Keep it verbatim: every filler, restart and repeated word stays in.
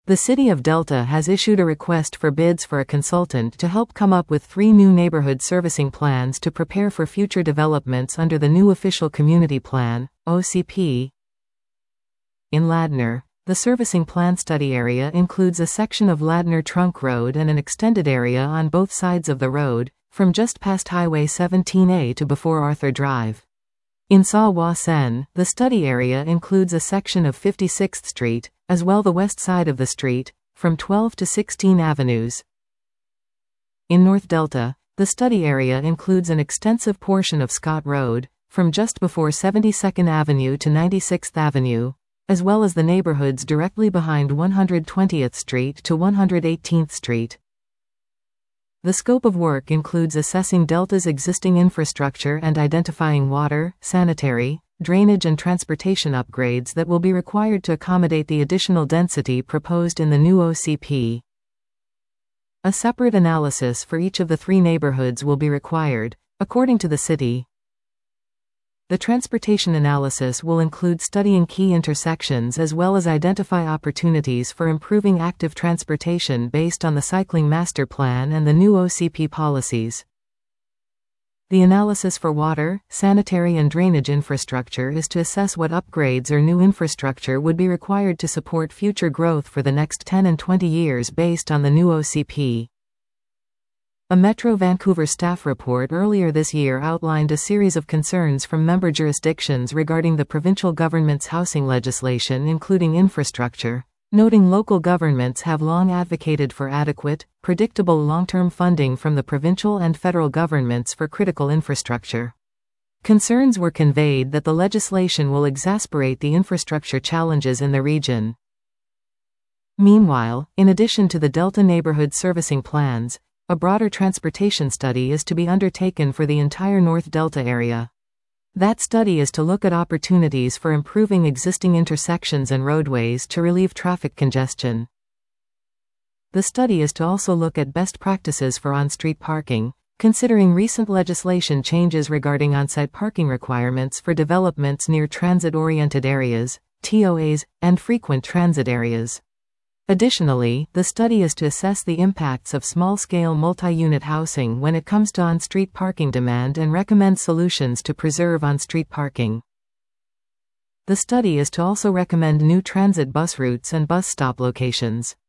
The City of Delta has issued a request for bids for a consultant to help come up with three new neighborhood servicing plans to prepare for future developments under the new Official Community Plan, O C P. In Ladner, the servicing plan study area includes a section of Ladner Trunk Road and an extended area on both sides of the road, from just past Highway seventeen A to before Arthur Drive. In Sa Wa Sen, the study area includes a section of fifty-sixth Street, as well the west side of the street, from twelve to sixteen Avenues. In North Delta, the study area includes an extensive portion of Scott Road, from just before seventy-second Avenue to ninety-sixth Avenue, as well as the neighborhoods directly behind one hundred twentieth Street to one hundred eighteenth Street. The scope of work includes assessing Delta's existing infrastructure and identifying water, sanitary, drainage and transportation upgrades that will be required to accommodate the additional density proposed in the new O C P. A separate analysis for each of the three neighborhoods will be required, according to the city. The transportation analysis will include studying key intersections as well as identify opportunities for improving active transportation based on the Cycling Master Plan and the new O C P policies. The analysis for water, sanitary and drainage infrastructure is to assess what upgrades or new infrastructure would be required to support future growth for the next ten and twenty years based on the new O C P. A Metro Vancouver staff report earlier this year outlined a series of concerns from member jurisdictions regarding the provincial government's housing legislation, including infrastructure, noting local governments have long advocated for adequate, predictable long-term funding from the provincial and federal governments for critical infrastructure. Concerns were conveyed that the legislation will exacerbate the infrastructure challenges in the region. Meanwhile, in addition to the Delta neighborhood servicing plans, a broader transportation study is to be undertaken for the entire North Delta area. That study is to look at opportunities for improving existing intersections and roadways to relieve traffic congestion. The study is to also look at best practices for on-street parking, considering recent legislation changes regarding on-site parking requirements for developments near transit-oriented areas, T O As, and frequent transit areas. Additionally, the study is to assess the impacts of small-scale multi-unit housing when it comes to on-street parking demand and recommend solutions to preserve on-street parking. The study is to also recommend new transit bus routes and bus stop locations.